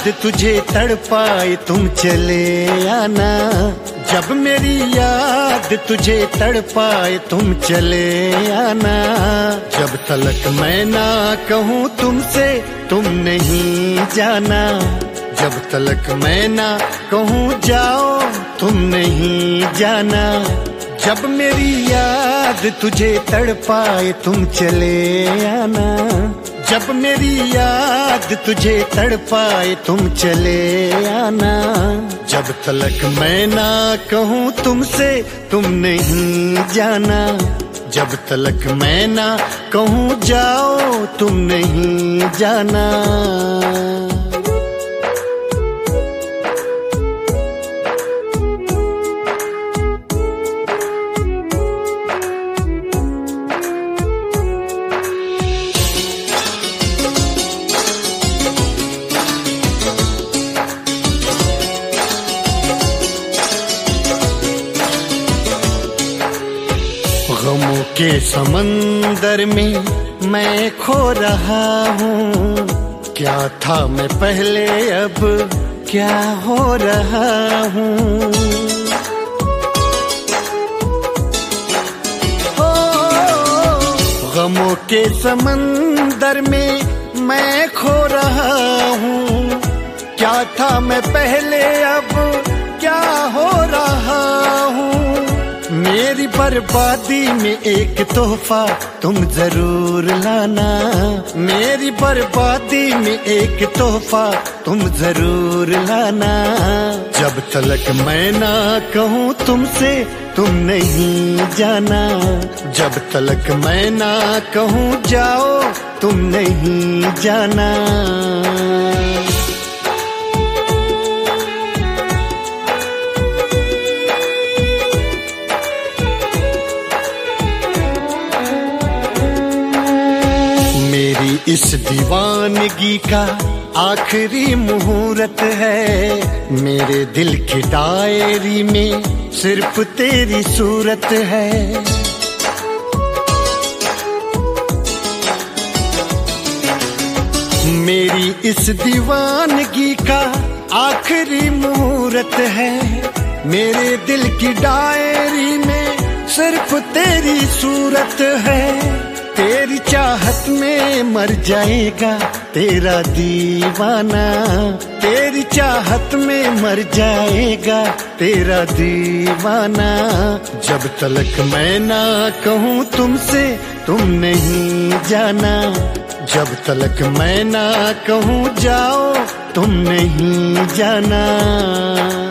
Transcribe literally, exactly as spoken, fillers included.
याद तुझे तड़पाए तुम चले आना, जब मेरी याद तुझे तड़पाए तुम चले आना। जब तलक मैं ना कहूँ तुमसे तुम नहीं जाना, जब तलक मैं ना कहूँ जाओ तुम नहीं जाना। जब मेरी याद तुझे तड़पाए तुम चले आना, जब मेरी याद तुझे तड़पाए तुम चले आना। जब तलक मैं ना कहूँ तुमसे तुम नहीं जाना, जब तलक मैं ना कहूँ जाओ तुम नहीं जाना। गमों के समंदर में मैं खो रहा हूँ, क्या था मैं पहले अब क्या हो रहा हूँ। ओ, गमों के समंदर में मैं खो रहा हूँ, क्या था मैं पहले अब क्या हो रहा हूँ। मेरी बर्बादी में एक तोहफा तुम जरूर लाना, मेरी बर्बादी में एक तोहफा तुम जरूर लाना। जब तलक मैं ना कहूँ तुमसे तुम नहीं जाना, जब तलक मैं ना कहूँ जाओ तुम नहीं जाना। मेरी इस दीवानगी का आखिरी मुहूर्त है, मेरे दिल की डायरी में सिर्फ तेरी सूरत है। मेरी इस दीवानगी का आखिरी मुहूर्त है, मेरे दिल की डायरी में सिर्फ तेरी सूरत है। तेरी चाहत में मर जाएगा तेरा दीवाना, तेरी चाहत में मर जाएगा तेरा दीवाना। जब तलक मैं ना कहूँ तुमसे तुम नहीं जाना, जब तलक मैं ना कहूँ जाओ तुम नहीं जाना।